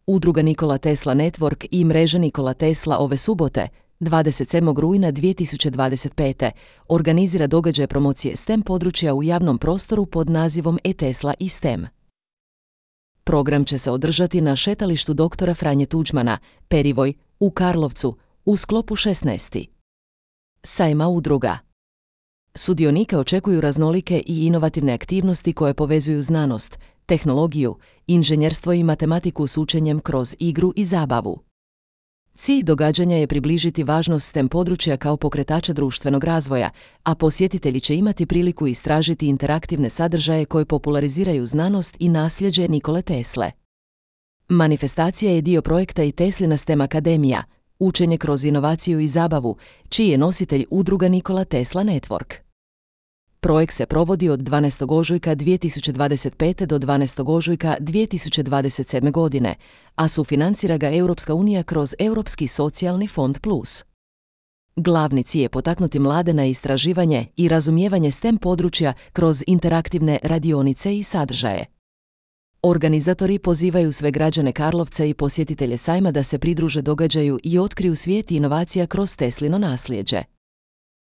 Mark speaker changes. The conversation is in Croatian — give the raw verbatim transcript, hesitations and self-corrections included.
Speaker 1: Udruga Nikola Tesla Network i mreža Nikola Tesla ove subote, dvadeset sedmog rujna dvije tisuće dvadeset pete. organizira događaj promocije STEM područja u javnom prostoru pod nazivom e-Tesla i STEM. Program će se održati na šetalištu doktora Franje Tuđmana, Perivoj, u Karlovcu, u sklopu šesnaest. sajma udruga. Sudionike očekuju raznolike i inovativne aktivnosti koje povezuju znanost, tehnologiju, inženjerstvo i matematiku s učenjem kroz igru i zabavu. Cilj događanja je približiti važnost STEM područja kao pokretača društvenog razvoja, a posjetitelji će imati priliku istražiti interaktivne sadržaje koje populariziraju znanost i nasljeđe Nikole Tesle. Manifestacija je dio projekta i Teslina STEM Akademija, učenje kroz inovaciju i zabavu, čiji je nositelj udruga Nikola Tesla Network. Projekt se provodi od dvanaestog ožujka dvije tisuće dvadeset pete. do dvanaestog ožujka dvije tisuće dvadeset sedme. godine, a sufinancira ga Europska unija kroz Europski socijalni fond plus. Glavni cilj je potaknuti mlade na istraživanje i razumijevanje STEM područja kroz interaktivne radionice i sadržaje. Organizatori pozivaju sve građane Karlovca i posjetitelje sajma da se pridruže događaju i otkriju svijet inovacija kroz Teslino nasljeđe.